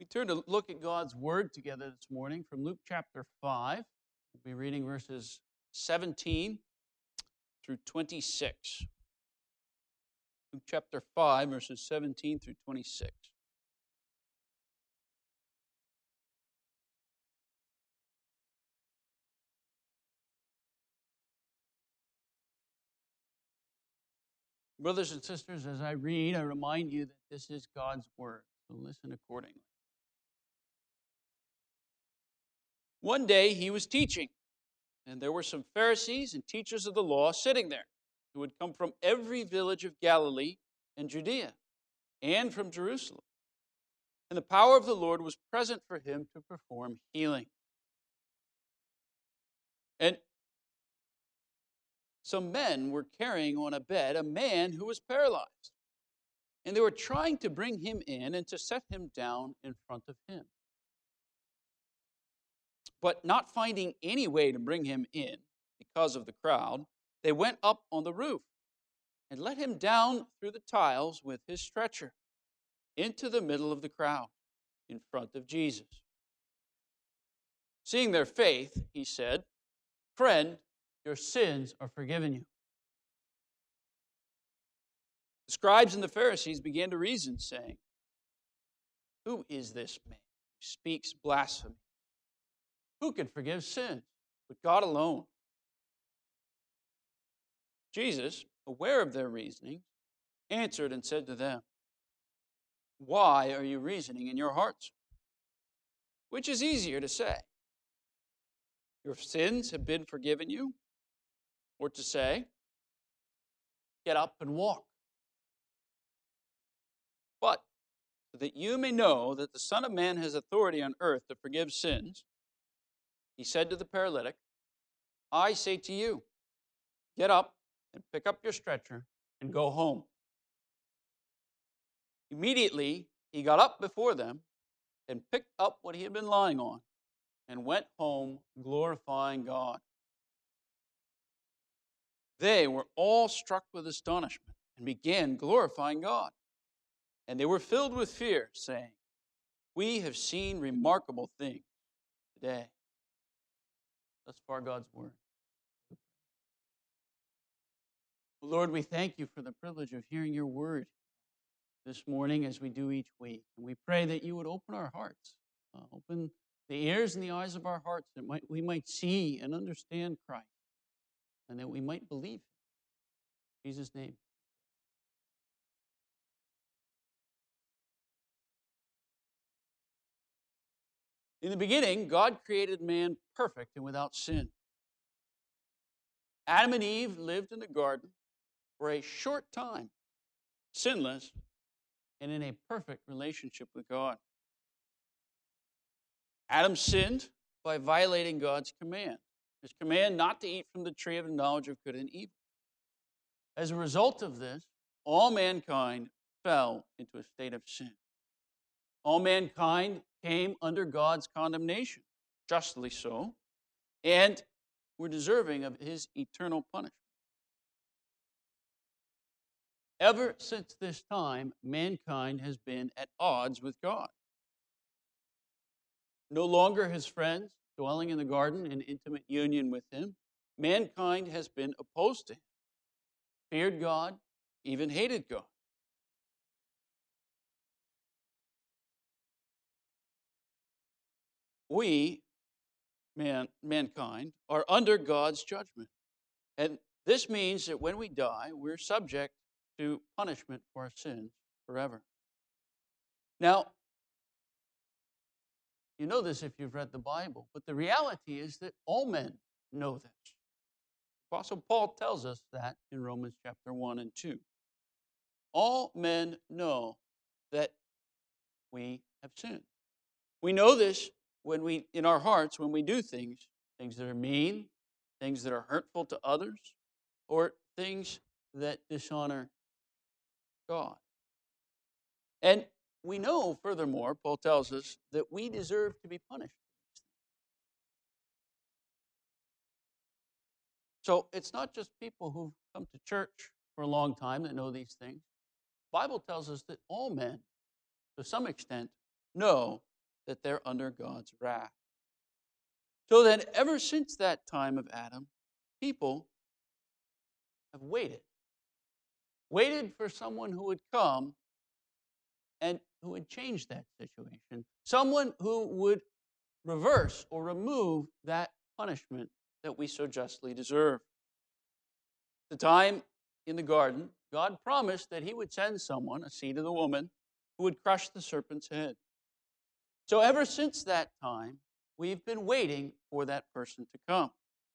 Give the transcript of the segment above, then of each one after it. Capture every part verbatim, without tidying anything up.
We turn to look at God's Word together this morning from Luke chapter five. We'll be reading verses seventeen through twenty-six. Luke chapter five, verses seventeen through twenty-six. Brothers and sisters, as I read, I remind you that this is God's Word, so listen accordingly. One day he was teaching, and there were some Pharisees and teachers of the law sitting there, who had come from every village of Galilee and Judea, and from Jerusalem. And the power of the Lord was present for him to perform healing. And some men were carrying on a bed a man who was paralyzed. And they were trying to bring him in and to set him down in front of him. But not finding any way to bring him in because of the crowd, they went up on the roof and let him down through the tiles with his stretcher into the middle of the crowd in front of Jesus. Seeing their faith, he said, "Friend, your sins are forgiven you." The scribes and the Pharisees began to reason, saying, "Who is this man who speaks blasphemy? Who can forgive sins but God alone?" Jesus, aware of their reasoning, answered and said to them, "Why are you reasoning in your hearts? Which is easier to say, 'Your sins have been forgiven you,' or to say, 'Get up and walk'? But so that you may know that the Son of Man has authority on earth to forgive sins," he said to the paralytic, "I say to you, get up and pick up your stretcher and go home." Immediately he got up before them and picked up what he had been lying on and went home glorifying God. They were all struck with astonishment and began glorifying God. And they were filled with fear, saying, "We have seen remarkable things today." Thus far, God's Word. Lord, we thank you for the privilege of hearing your Word this morning as we do each week. And we pray that you would open our hearts, uh, open the ears and the eyes of our hearts, that might, we might see and understand Christ, and that we might believe him. In Jesus' name. In the beginning, God created man perfect and without sin. Adam and Eve lived in the garden for a short time, sinless and in a perfect relationship with God. Adam sinned by violating God's command, his command not to eat from the tree of the knowledge of good and evil. As a result of this, all mankind fell into a state of sin. All mankind came under God's condemnation, justly so, and were deserving of his eternal punishment. Ever since this time, mankind has been at odds with God. No longer his friends, dwelling in the garden in intimate union with him, mankind has been opposed to him, feared God, even hated God. We, man, mankind, are under God's judgment. And this means that when we die, we're subject to punishment for our sins forever. Now, you know this if you've read the Bible, but the reality is that all men know this. Apostle Paul tells us that in Romans chapter one and two. All men know that we have sinned. We know this when we, in our hearts, when we do things, things that are mean, things that are hurtful to others, or things that dishonor God. And we know, furthermore, Paul tells us, that we deserve to be punished. So it's not just people who've come to church for a long time that know these things. The Bible tells us that all men, to some extent, know that they're under God's wrath. So then, ever since that time of Adam, people have waited. Waited for someone who would come and who would change that situation. Someone who would reverse or remove that punishment that we so justly deserve. At the time in the garden, God promised that he would send someone, a seed of the woman, who would crush the serpent's head. So ever since that time, we've been waiting for that person to come.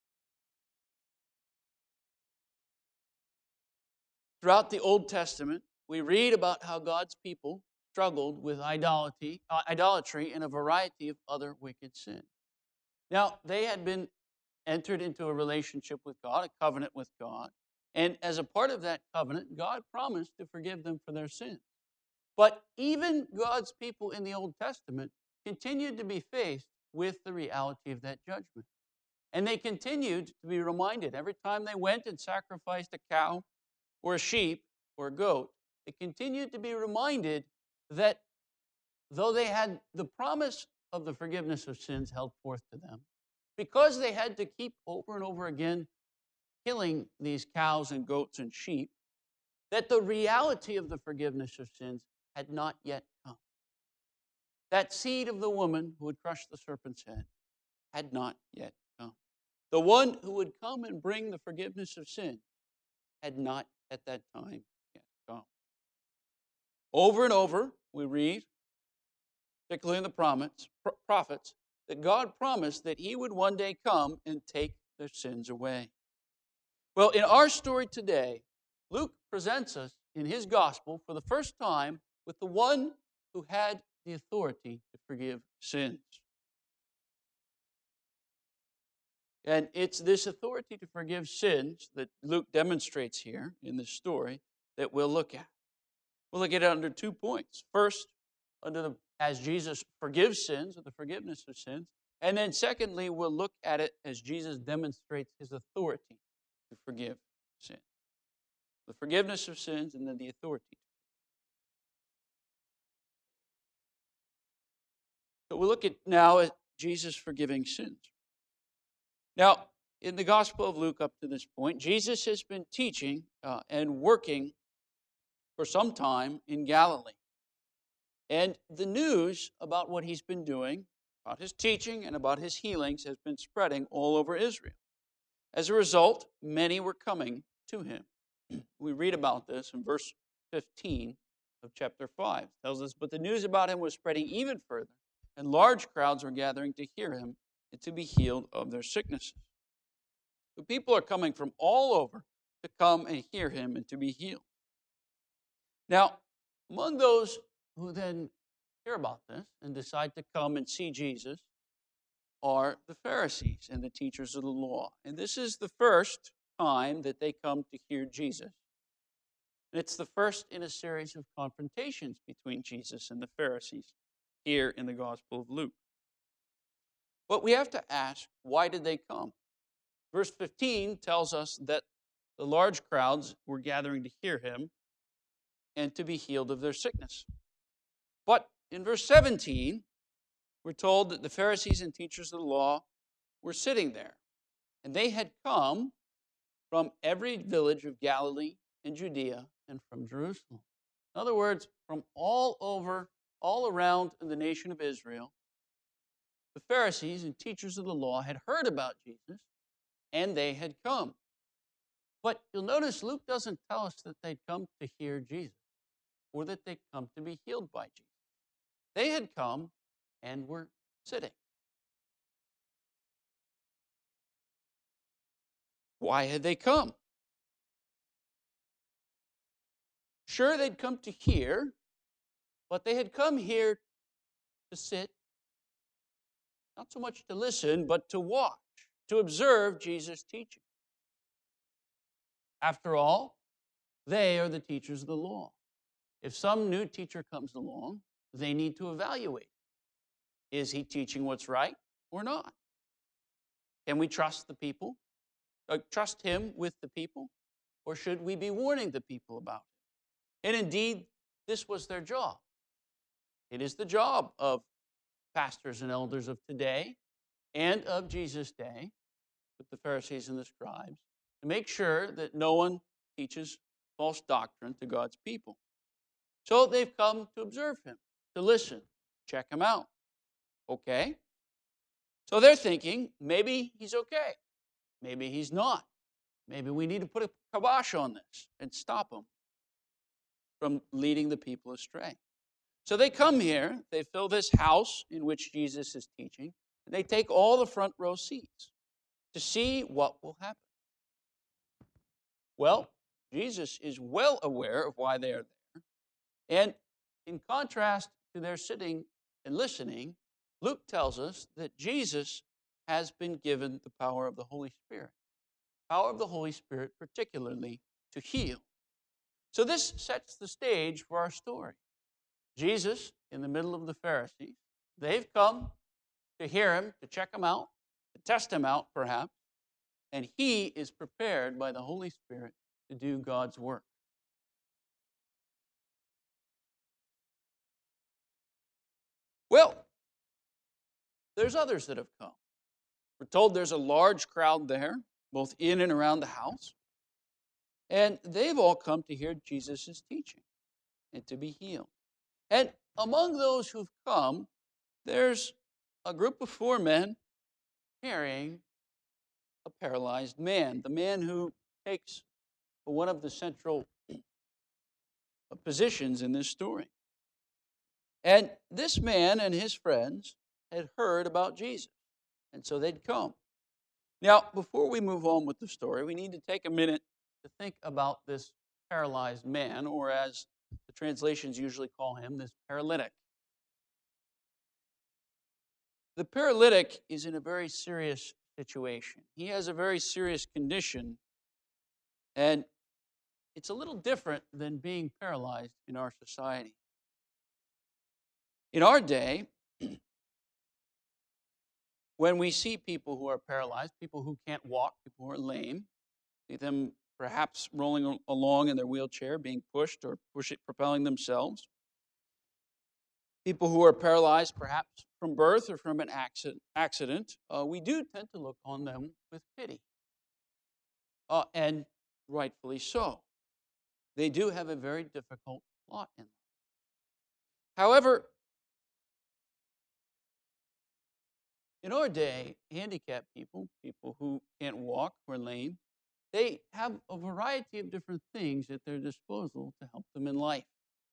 Throughout the Old Testament, we read about how God's people struggled with idolatry, uh, idolatry and a variety of other wicked sins. Now, they had been entered into a relationship with God, a covenant with God, and as a part of that covenant, God promised to forgive them for their sins. But even God's people in the Old Testament continued to be faced with the reality of that judgment. And they continued to be reminded every time they went and sacrificed a cow or a sheep or a goat, they continued to be reminded that though they had the promise of the forgiveness of sins held forth to them, because they had to keep over and over again killing these cows and goats and sheep, that the reality of the forgiveness of sins had not yet come. That seed of the woman who would crush the serpent's head had not yet come. The one who would come and bring the forgiveness of sin had not at that time yet come. Over and over, we read, particularly in the prophets, prophets, that God promised that he would one day come and take their sins away. Well, in our story today, Luke presents us in his gospel for the first time with the one who had the authority to forgive sins. And it's this authority to forgive sins that Luke demonstrates here in this story that we'll look at. We'll look at it under two points. First, under the, as Jesus forgives sins, or the forgiveness of sins. And then secondly, we'll look at it as Jesus demonstrates his authority to forgive sin. The forgiveness of sins and then the authority. So we'll look at now at Jesus forgiving sins. Now, in the Gospel of Luke up to this point, Jesus has been teaching uh, and working for some time in Galilee. And the news about what he's been doing, about his teaching and about his healings, has been spreading all over Israel. As a result, many were coming to him. We read about this in verse fifteen of chapter five. It tells us, but the news about him was spreading even further, and large crowds were gathering to hear him and to be healed of their sicknesses. The people are coming from all over to come and hear him and to be healed. Now, among those who then hear about this and decide to come and see Jesus are the Pharisees and the teachers of the law. And this is the first time that they come to hear Jesus. And it's the first in a series of confrontations between Jesus and the Pharisees here in the Gospel of Luke. But we have to ask, why did they come? Verse fifteen tells us that the large crowds were gathering to hear him and to be healed of their sickness. But in verse seventeen, we're told that the Pharisees and teachers of the law were sitting there. And they had come from every village of Galilee and Judea and from Jerusalem. In other words, from all over, all around the nation of Israel, the Pharisees and teachers of the law had heard about Jesus, and they had come. But you'll notice Luke doesn't tell us that they'd come to hear Jesus or that they'd come to be healed by Jesus. They had come and were sitting. Why had they come? Sure, they'd come to hear, but they had come here to sit, not so much to listen, but to watch, to observe Jesus' teaching. After all, they are the teachers of the law. If some new teacher comes along, they need to evaluate. Is he teaching what's right or not? Can we trust the people? Uh, trust him with the people? Or should we be warning the people about it? And indeed, this was their job. It is the job of pastors and elders of today and of Jesus' day, with the Pharisees and the scribes, to make sure that no one teaches false doctrine to God's people. So they've come to observe him, to listen, check him out. Okay? So they're thinking, maybe he's okay. Maybe he's not. Maybe we need to put a kibosh on this and stop him from leading the people astray. So they come here, they fill this house in which Jesus is teaching, and they take all the front row seats to see what will happen. Well, Jesus is well aware of why they are there. And in contrast to their sitting and listening, Luke tells us that Jesus has been given the power of the Holy Spirit. Power of the Holy Spirit, particularly to heal. So this sets the stage for our story. Jesus in the middle of the Pharisees. They've come to hear him, to check him out, to test him out perhaps, and he is prepared by the Holy Spirit to do God's work. Well, there's others that have come. We're told there's a large crowd there, both in and around the house, and they've all come to hear Jesus' teaching and to be healed. And among those who've come, there's a group of four men carrying a paralyzed man, the man who takes one of the central positions in this story. And this man and his friends had heard about Jesus, and so they'd come. Now, before we move on with the story, we need to take a minute to think about this paralyzed man, or as the translations usually call him, this paralytic. The paralytic is in a very serious situation. He has a very serious condition, and it's a little different than being paralyzed in our society. In our day, when we see people who are paralyzed, people who can't walk, people who are lame, see them perhaps rolling along in their wheelchair, being pushed or push it, propelling themselves. People who are paralyzed perhaps from birth or from an accident, accident uh, we do tend to look on them with pity. Uh, and rightfully so. They do have a very difficult lot in life. However, in our day, handicapped people, people who can't walk or lame, they have a variety of different things at their disposal to help them in life.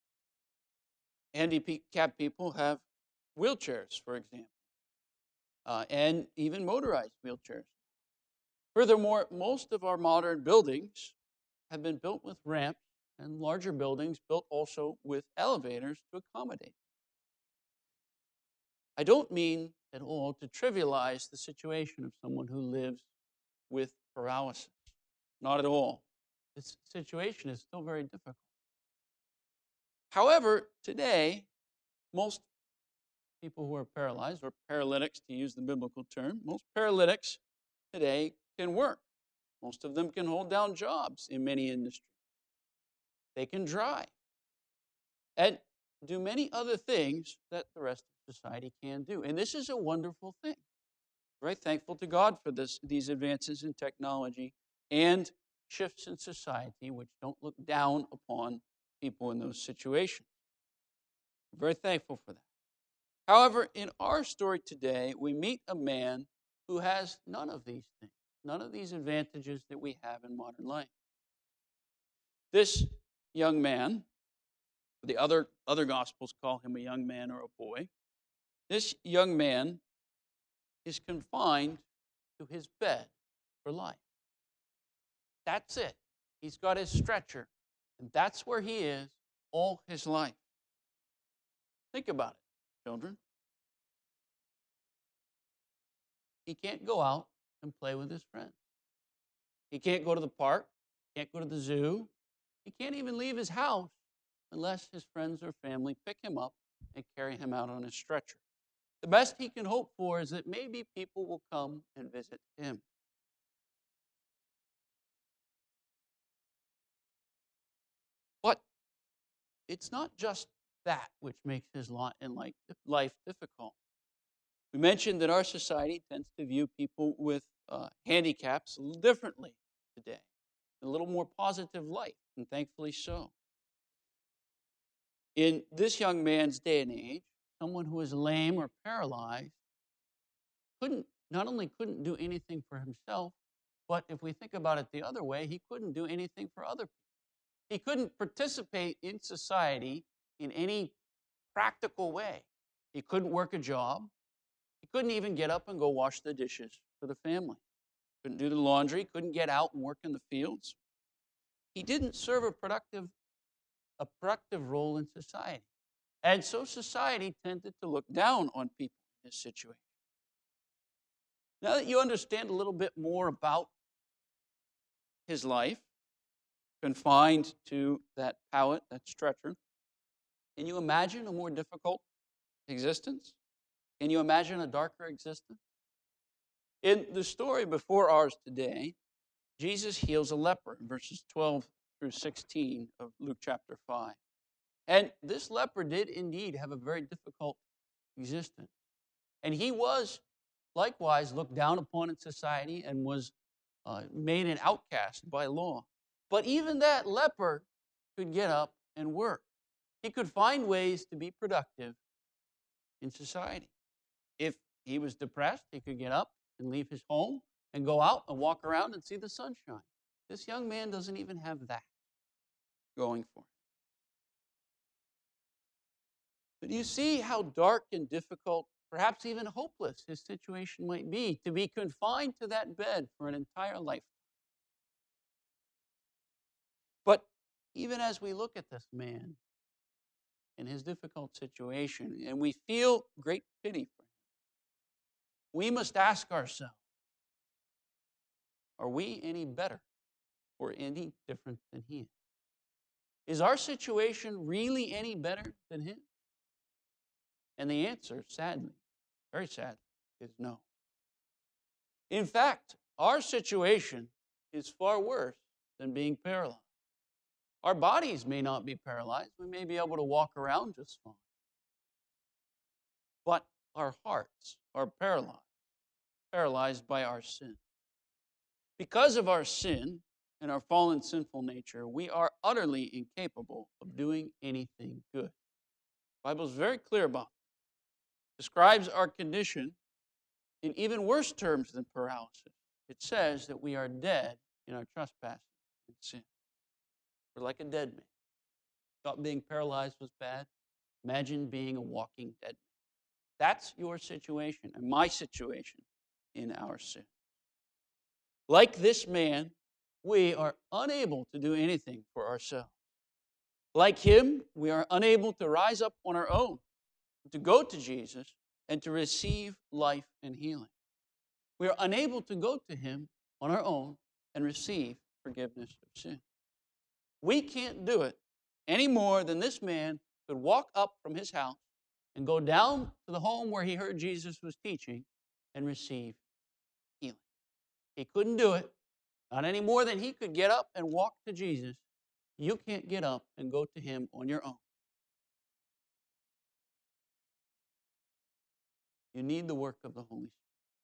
Handicapped people have wheelchairs, for example, uh, and even motorized wheelchairs. Furthermore, most of our modern buildings have been built with ramps, and larger buildings built also with elevators to accommodate. I don't mean at all to trivialize the situation of someone who lives with paralysis. Not at all. This situation is still very difficult. However, today, most people who are paralyzed, or paralytics to use the biblical term, most paralytics today can work. Most of them can hold down jobs in many industries. They can drive and do many other things that the rest of society can do. And this is a wonderful thing. Very thankful to God for this, these advances in technology and shifts in society which don't look down upon people in those situations. Very thankful for that. However, in our story today, we meet a man who has none of these things, none of these advantages that we have in modern life. This young man, the other, other Gospels call him a young man or a boy, this young man is confined to his bed for life. That's it. He's got his stretcher, and that's where he is all his life. Think about it, children. He can't go out and play with his friends. He can't go to the park, can't go to the zoo. He can't even leave his house unless his friends or family pick him up and carry him out on his stretcher. The best he can hope for is that maybe people will come and visit him. But it's not just that which makes his lot in life difficult. We mentioned that our society tends to view people with uh, handicaps a little differently today, a little more positive light, and thankfully so. In this young man's day and age, someone who is lame or paralyzed couldn't not only couldn't do anything for himself, but if we think about it the other way, he couldn't do anything for other people. He couldn't participate in society in any practical way. He couldn't work a job. He couldn't even get up and go wash the dishes for the family. Couldn't do the laundry, couldn't get out and work in the fields. He didn't serve a productive, a productive role in society. And so society tended to look down on people in this situation. Now that you understand a little bit more about his life, confined to that pallet, that stretcher, can you imagine a more difficult existence? Can you imagine a darker existence? In the story before ours today, Jesus heals a leper in verses twelve through sixteen of Luke chapter five. And this leper did indeed have a very difficult existence. And he was likewise looked down upon in society and was uh, made an outcast by law. But even that leper could get up and work. He could find ways to be productive in society. If he was depressed, he could get up and leave his home and go out and walk around and see the sunshine. This young man doesn't even have that going for him. But you see how dark and difficult, perhaps even hopeless, his situation might be, to be confined to that bed for an entire life. But even as we look at this man and his difficult situation, and we feel great pity for him, we must ask ourselves, are we any better or any different than he is? Is our situation really any better than his? And the answer, sadly, very sadly, is no. In fact, our situation is far worse than being paralyzed. Our bodies may not be paralyzed. We may be able to walk around just fine. But our hearts are paralyzed, paralyzed by our sin. Because of our sin and our fallen sinful nature, we are utterly incapable of doing anything good. The Bible is very clear about it. It describes our condition in even worse terms than paralysis. It says that we are dead in our trespasses and sin. We're like a dead man. Thought being paralyzed was bad? Imagine being a walking dead man. That's your situation and my situation in our sin. Like this man, we are unable to do anything for ourselves. Like him, we are unable to rise up on our own, to go to Jesus, and to receive life and healing. We are unable to go to him on our own and receive forgiveness of sin. We can't do it any more than this man could walk up from his house and go down to the home where he heard Jesus was teaching and receive healing. He couldn't do it, not any more than he could get up and walk to Jesus. You can't get up and go to him on your own. You need the work of the Holy Spirit.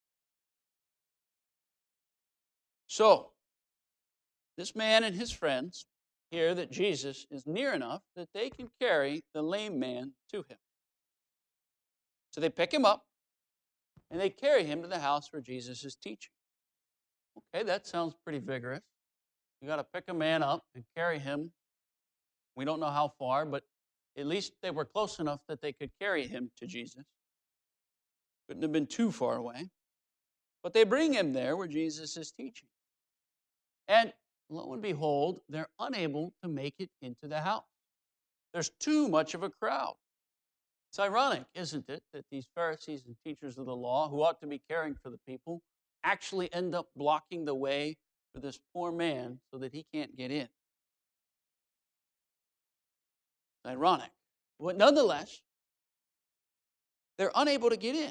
So, this man and his friends hear that Jesus is near enough that they can carry the lame man to him. So they pick him up and they carry him to the house where Jesus is teaching. Okay, that sounds pretty vigorous. You got to pick a man up and carry him. We don't know how far, but at least they were close enough that they could carry him to Jesus. Couldn't have been too far away. But they bring him there where Jesus is teaching. And lo and behold, they're unable to make it into the house. There's too much of a crowd. It's ironic, isn't it, that these Pharisees and teachers of the law, who ought to be caring for the people, actually end up blocking the way for this poor man so that he can't get in. It's ironic. But nonetheless, they're unable to get in.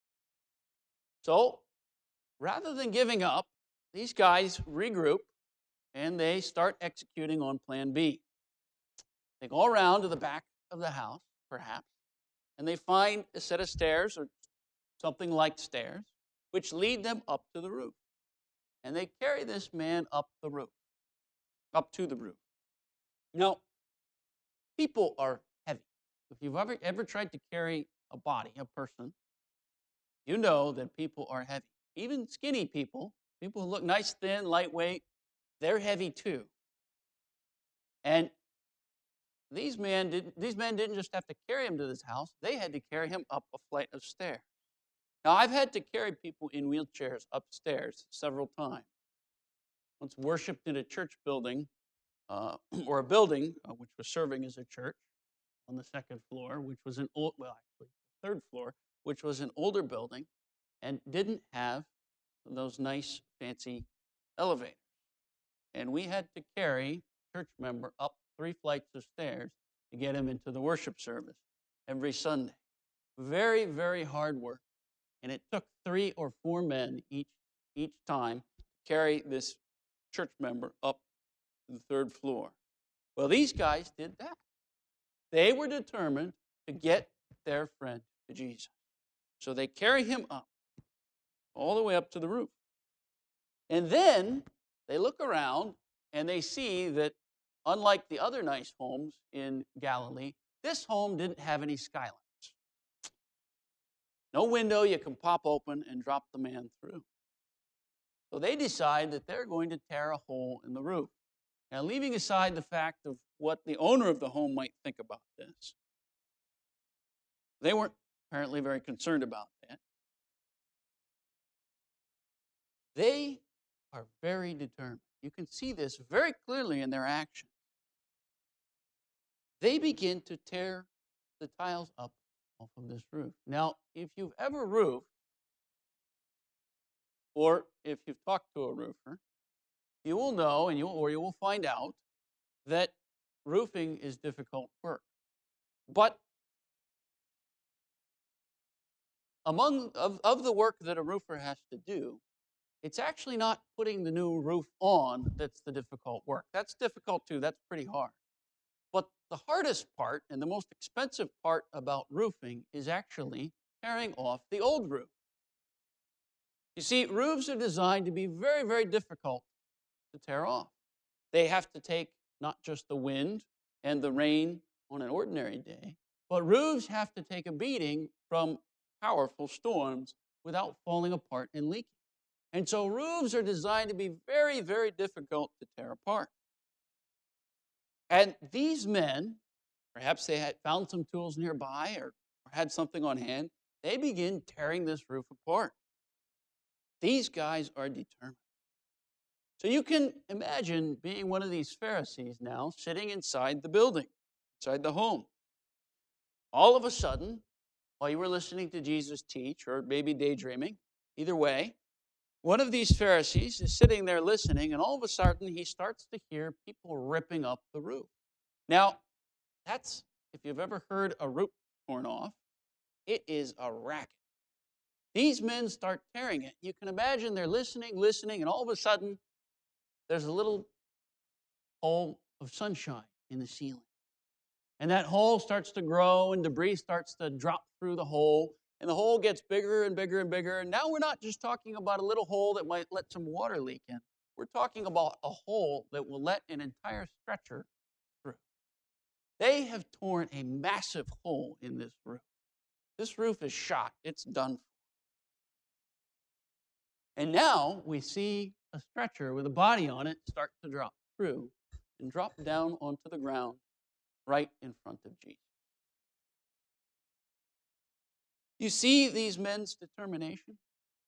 So, rather than giving up, these guys regroup and they start executing on plan B. They go around to the back of the house, perhaps, and they find a set of stairs or something like stairs, which lead them up to the roof. And they carry this man up the roof, up to the roof. Now, people are heavy. If you've ever, ever tried to carry a body, a person, you know that people are heavy. Even skinny people, people who look nice, thin, lightweight, they're heavy too. And these men didn't, these men didn't just have to carry him to this house, they had to carry him up a flight of stairs. Now, I've had to carry people in wheelchairs upstairs several times. Once worshiped in a church building, uh, or a building uh, which was serving as a church on the second floor, which was an old, well, actually, the third floor, which was an older building and didn't have those nice, fancy elevators. And we had to carry a church member up three flights of stairs to get him into the worship service every Sunday. Very, very hard work. And it took three or four men each, each time to carry this church member up to the third floor. Well, these guys did that. They were determined to get their friend to Jesus. So they carry him up, all the way up to the roof. And then they look around and they see that, unlike the other nice homes in Galilee, this home didn't have any skylights. No window you can pop open and drop the man through. So they decide that they're going to tear a hole in the roof. Now, leaving aside the fact of what the owner of the home might think about this, they weren't apparently very concerned about that. They are very determined. You can see this very clearly in their actions. They begin to tear the tiles up off of this roof. Now, if you've ever roofed, or if you've talked to a roofer, you will know, and you or you will find out, that roofing is difficult work. But among of, of the work that a roofer has to do, it's actually not putting the new roof on that's the difficult work. That's difficult too. That's pretty hard. But the hardest part and the most expensive part about roofing is actually tearing off the old roof. You see, roofs are designed to be very, very difficult to tear off. They have to take not just the wind and the rain on an ordinary day, but roofs have to take a beating from powerful storms without falling apart and leaking. And so roofs are designed to be very, very difficult to tear apart. And these men, perhaps they had found some tools nearby or, or had something on hand, they begin tearing this roof apart. These guys are determined. So you can imagine being one of these Pharisees now sitting inside the building, inside the home. All of a sudden, while you were listening to Jesus teach or maybe daydreaming, either way, one of these Pharisees is sitting there listening, and all of a sudden he starts to hear people ripping up the roof. Now, that's, if you've ever heard a roof torn off, it is a racket. These men start tearing it. You can imagine they're listening, listening, and all of a sudden there's a little hole of sunshine in the ceiling. And that hole starts to grow, and debris starts to drop through the hole. And the hole gets bigger and bigger and bigger. And now we're not just talking about a little hole that might let some water leak in. We're talking about a hole that will let an entire stretcher through. They have torn a massive hole in this roof. This roof is shot. It's done for. And now we see a stretcher with a body on it start to drop through and drop down onto the ground right in front of Jesus. You see these men's determination?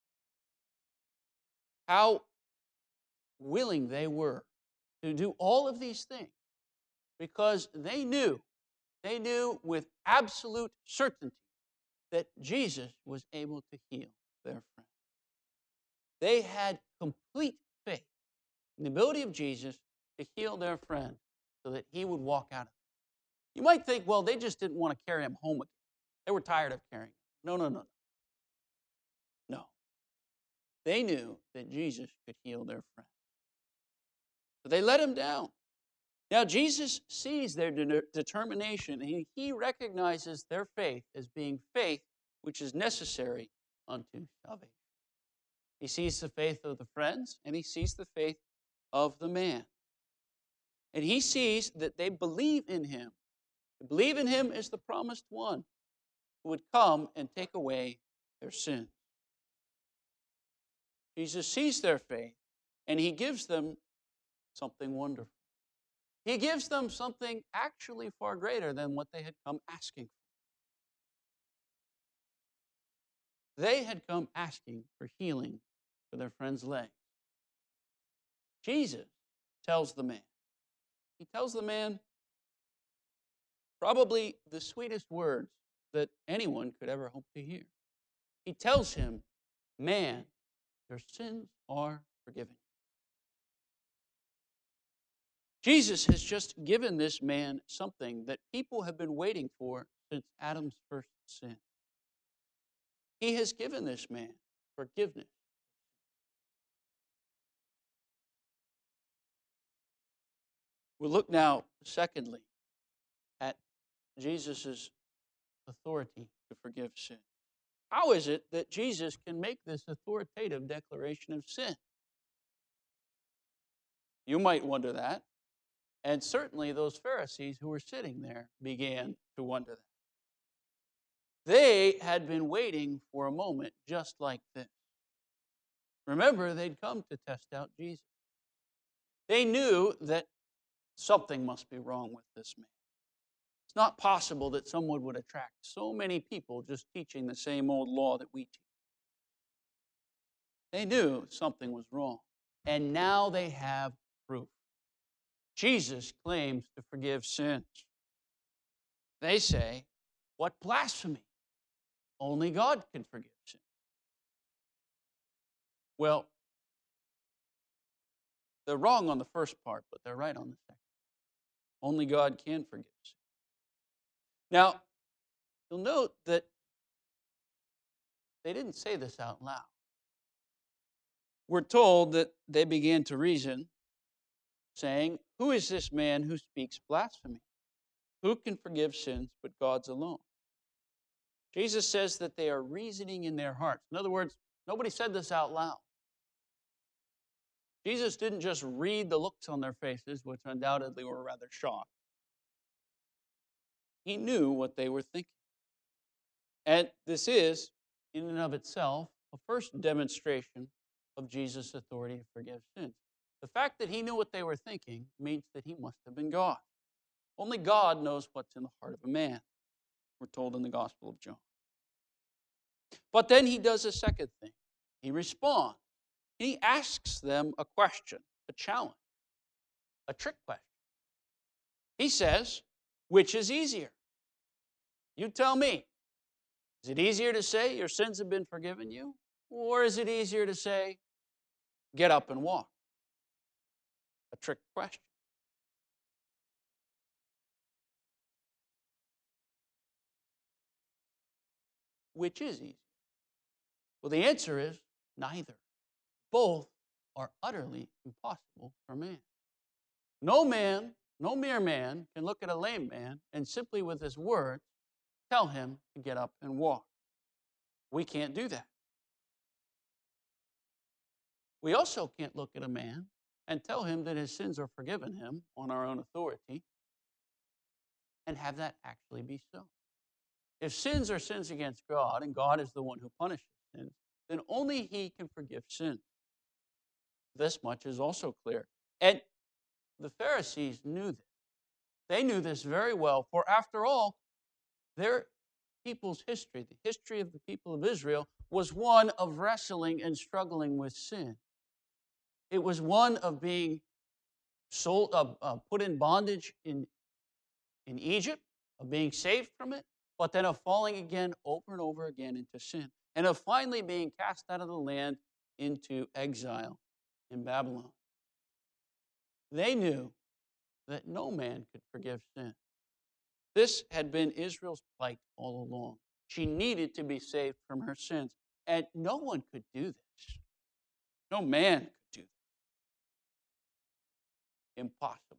How willing they were to do all of these things because they knew, they knew with absolute certainty that Jesus was able to heal their friend. They had complete faith in the ability of Jesus to heal their friend so that he would walk out of it. You might think, well, they just didn't want to carry him home again. They were tired of carrying him. No, no, no, no. No. They knew that Jesus could heal their friend. So they let him down. Now, Jesus sees their de- determination, and he recognizes their faith as being faith which is necessary unto salvation. He sees the faith of the friends, and he sees the faith of the man. And he sees that they believe in him. They believe in him as the promised one who would come and take away their sins. Jesus sees their faith, and he gives them something wonderful. He gives them something actually far greater than what they had come asking for. They had come asking for healing for their friend's legs. Jesus tells the man, he tells the man probably the sweetest words that anyone could ever hope to hear. He tells him, man, your sins are forgiven. Jesus has just given this man something that people have been waiting for since Adam's first sin. He has given this man forgiveness. We'll look now, secondly, at Jesus' authority to forgive sin. How is it that Jesus can make this authoritative declaration of sin? You might wonder that. And certainly those Pharisees who were sitting there began to wonder that. They had been waiting for a moment just like this. Remember, they'd come to test out Jesus. They knew that something must be wrong with this man. It's not possible that someone would attract so many people just teaching the same old law that we teach. They knew something was wrong. And now they have proof. Jesus claims to forgive sins. They say, what blasphemy! Only God can forgive sin. Well, they're wrong on the first part, but they're right on the second. Only God can forgive sin. Now, you'll note that they didn't say this out loud. We're told that they began to reason, saying, who is this man who speaks blasphemy? Who can forgive sins but God's alone? Jesus says that they are reasoning in their hearts. In other words, nobody said this out loud. Jesus didn't just read the looks on their faces, which undoubtedly were rather shocked. He knew what they were thinking. And this is, in and of itself, a first demonstration of Jesus' authority to forgive sins. The fact that he knew what they were thinking means that he must have been God. Only God knows what's in the heart of a man, we're told in the Gospel of John. But then he does a second thing. He responds. He asks them a question, a challenge, a trick question. He says, which is easier? You tell me. Is it easier to say your sins have been forgiven you? Or is it easier to say, get up and walk? A trick question. Which is easier? Well, the answer is neither. Both are utterly impossible for man. No man, no mere man, can look at a lame man and simply with his words tell him to get up and walk. We can't do that. We also can't look at a man and tell him that his sins are forgiven him on our own authority and have that actually be so. If sins are sins against God, and God is the one who punishes sins, then only he can forgive sins. This much is also clear. And the Pharisees knew this. They knew this very well, for after all, their people's history, the history of the people of Israel, was one of wrestling and struggling with sin. It was one of being sold, uh, uh, put in bondage in, in Egypt, of being saved from it, but then of falling again over and over again into sin, and of finally being cast out of the land into exile in Babylon. They knew that no man could forgive sin. This had been Israel's plight all along. She needed to be saved from her sins, and no one could do this. No man could do this. Impossible.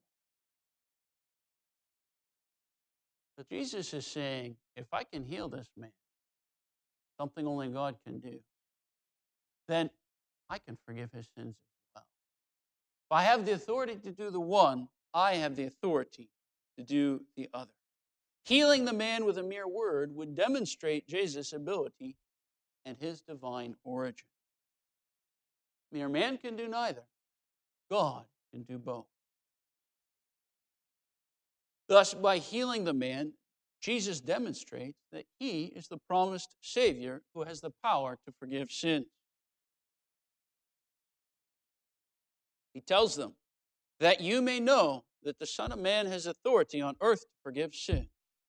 But Jesus is saying, if I can heal this man, something only God can do, then I can forgive his sins as well. If I have the authority to do the one, I have the authority to do the other. Healing the man with a mere word would demonstrate Jesus' ability and his divine origin. Mere man can do neither. God can do both. Thus, by healing the man, Jesus demonstrates that he is the promised Savior who has the power to forgive sins. He tells them, that you may know that the Son of Man has authority on earth to forgive sin.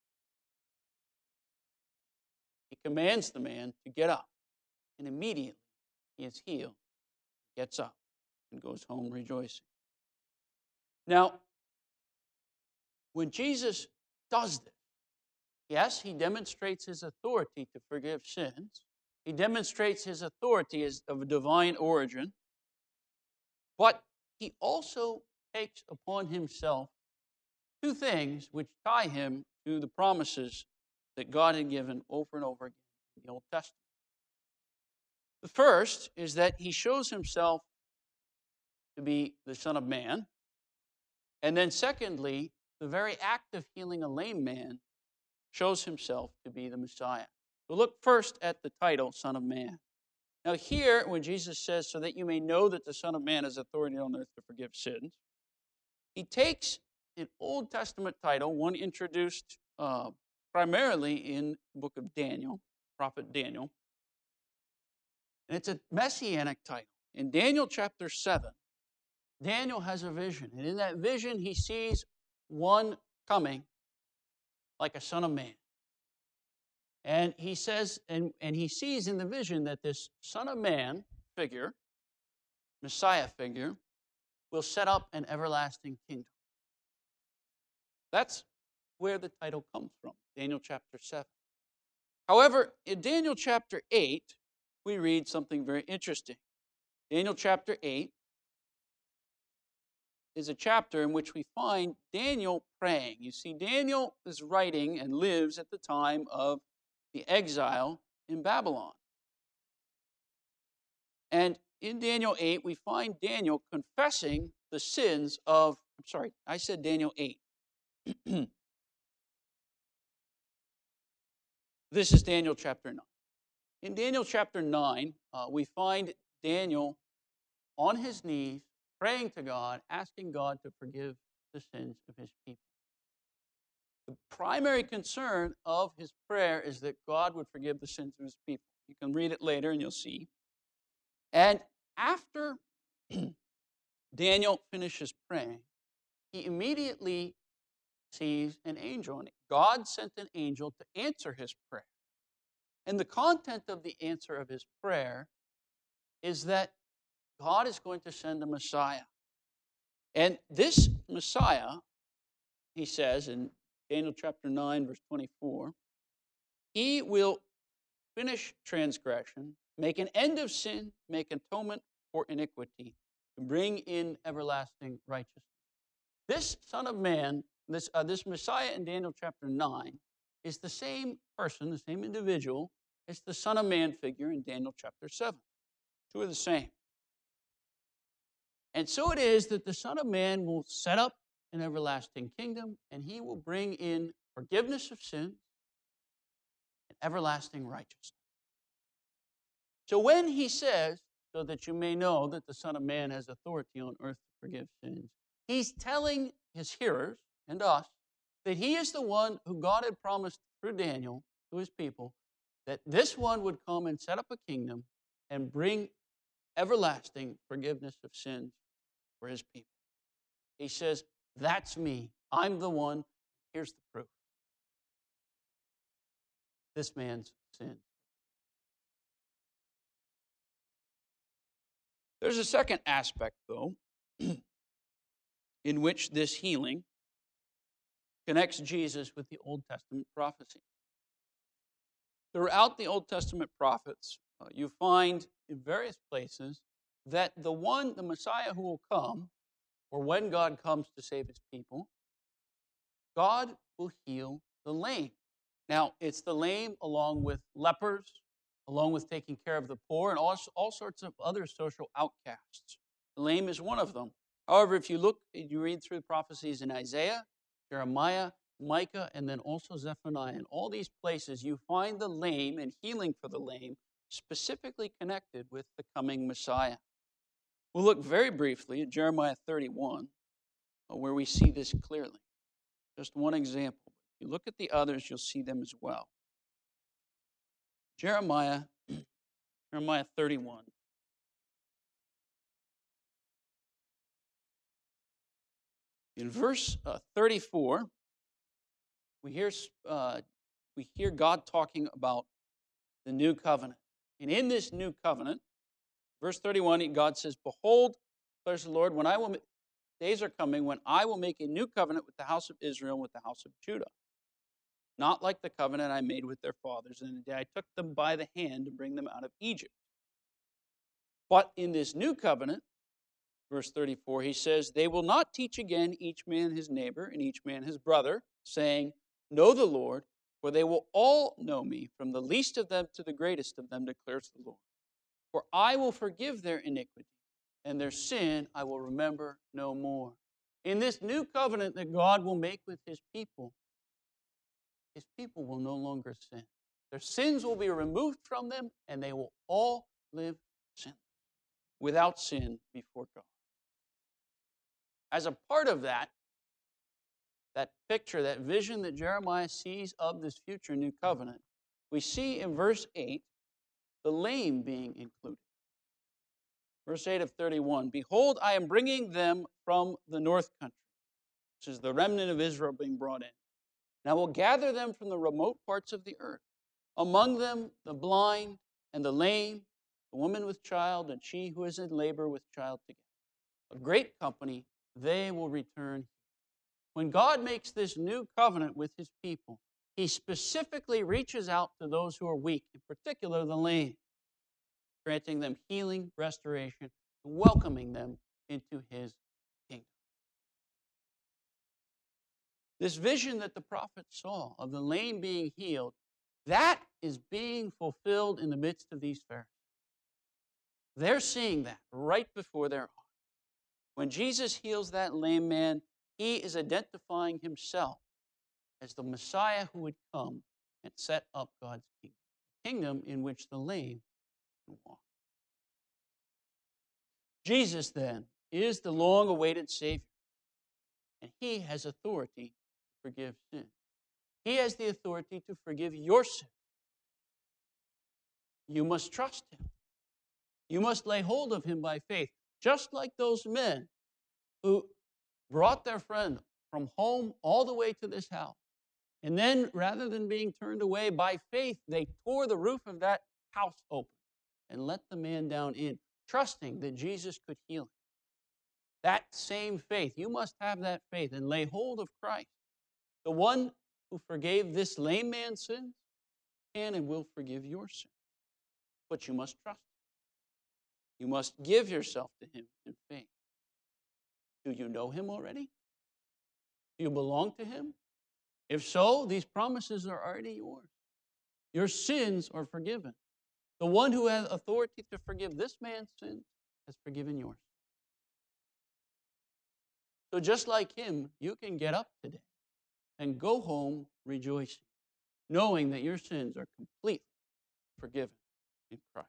He commands the man to get up, and immediately he is healed, gets up, and goes home rejoicing. Now, when Jesus does this, yes, he demonstrates his authority to forgive sins. He demonstrates his authority as of a divine origin. But he also takes upon himself two things which tie him to the promises that God had given over and over again in the Old Testament. The first is that he shows himself to be the Son of Man. And then secondly, the very act of healing a lame man shows himself to be the Messiah. So look first at the title, Son of Man. Now here, when Jesus says, so that you may know that the Son of Man has authority on earth to forgive sins, he takes an Old Testament title, one introduced uh, primarily in the book of Daniel, prophet Daniel, and it's a messianic title. In Daniel chapter seven, Daniel has a vision, and in that vision he sees one coming like a son of man. And he says, and, and he sees in the vision that this Son of Man figure, Messiah figure, will set up an everlasting kingdom. That's where the title comes from, Daniel chapter seven. However, in Daniel chapter eight, we read something very interesting. Daniel chapter eight is a chapter in which we find Daniel praying. You see, Daniel is writing and lives at the time of the exile in Babylon. And in Daniel eight, we find Daniel confessing the sins of, I'm sorry, I said Daniel eight. This is Daniel chapter nine. In Daniel chapter nine, uh, we find Daniel on his knees praying to God, asking God to forgive the sins of his people. The primary concern of his prayer is that God would forgive the sins of his people. You can read it later and you'll see. And after Daniel finishes praying, he immediately sees an angel. And God sent an angel to answer his prayer. And the content of the answer of his prayer is that God is going to send a Messiah. And this Messiah, he says in Daniel chapter nine, verse twenty-four, he will finish transgression, make an end of sin, make atonement for iniquity, to bring in everlasting righteousness. This Son of Man, this, uh, this Messiah in Daniel chapter nine, is the same person, the same individual, as the Son of Man figure in Daniel chapter seven. Two are the same. And so it is that the Son of Man will set up an everlasting kingdom, and he will bring in forgiveness of sins and everlasting righteousness. So when he says, so that you may know that the Son of Man has authority on earth to forgive sins, he's telling his hearers and us that he is the one who God had promised through Daniel to his people, that this one would come and set up a kingdom and bring everlasting forgiveness of sins for his people. He says, that's me. I'm the one. Here's the proof. This man's sin. There's a second aspect, though, in which this healing connects Jesus with the Old Testament prophecy. Throughout the Old Testament prophets, uh, you find in various places that the one, the Messiah who will come, or when God comes to save his people, God will heal the lame. Now, it's the lame along with lepers, along with taking care of the poor and all, all sorts of other social outcasts. The lame is one of them. However, if you look, you read through the prophecies in Isaiah, Jeremiah, Micah, and then also Zephaniah, in all these places you find the lame and healing for the lame specifically connected with the coming Messiah. We'll look very briefly at Jeremiah thirty-one, where we see this clearly. Just one example. If you look at the others, you'll see them as well. Jeremiah, Jeremiah thirty-one. In verse uh, thirty-four, we hear, uh, we hear God talking about the new covenant. And in this new covenant, verse thirty-one, God says, "Behold, declares the Lord, when I will, days are coming when I will make a new covenant with the house of Israel and with the house of Judah. Not like the covenant I made with their fathers in the day I took them by the hand to bring them out of Egypt. But in this new covenant," verse thirty-four, he says, "they will not teach again each man his neighbor and each man his brother, saying, 'Know the Lord,' for they will all know me, from the least of them to the greatest of them, declares the Lord. For I will forgive their iniquity, and their sin I will remember no more." In this new covenant that God will make with his people, his people will no longer sin. Their sins will be removed from them, and they will all live sinless, without sin before God. As a part of that, that picture, that vision that Jeremiah sees of this future new covenant, we see in verse eight the lame being included. Verse eight of thirty-one, "Behold, I am bringing them from the north country." This is the remnant of Israel being brought in. "And I will gather them from the remote parts of the earth. Among them the blind and the lame, the woman with child, and she who is in labor with child together. A great company, they will return." When God makes this new covenant with his people, he specifically reaches out to those who are weak, in particular the lame, granting them healing, restoration, and welcoming them into his kingdom. This vision that the prophet saw of the lame being healed, that is being fulfilled in the midst of these Pharisees. They're seeing that right before their eyes. When Jesus heals that lame man, he is identifying himself as the Messiah who would come and set up God's kingdom, a kingdom in which the lame can walk. Jesus, then, is the long-awaited Savior, and he has authority to forgive sin. He has the authority to forgive your sin. You must trust him. You must lay hold of him by faith, just like those men who brought their friend from home all the way to this house. And then, rather than being turned away by faith, they tore the roof of that house open and let the man down in, trusting that Jesus could heal him. That same faith, you must have that faith and lay hold of Christ. The one who forgave this lame man's sins can and will forgive your sins. But you must trust him. You must give yourself to him in faith. Do you know him already? Do you belong to him? If so, these promises are already yours. Your sins are forgiven. The one who has authority to forgive this man's sins has forgiven yours. So just like him, you can get up today and go home rejoicing, knowing that your sins are completely forgiven in Christ.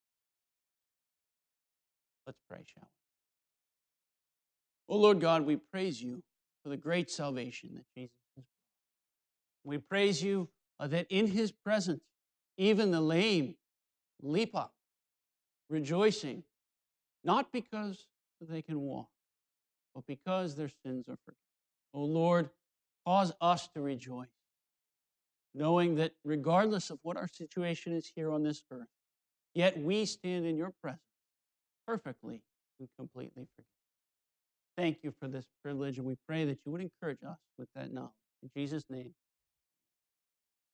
Let's pray, shall we? Oh, Lord God, we praise you for the great salvation that Jesus has brought. We praise you uh, that in his presence, even the lame leap up, rejoicing, not because they can walk, but because their sins are forgiven. Oh, Lord, cause us to rejoice, knowing that regardless of what our situation is here on this earth, yet we stand in your presence perfectly and completely forgiven. Thank you for this privilege, and we pray that you would encourage us with that knowledge. In Jesus' name.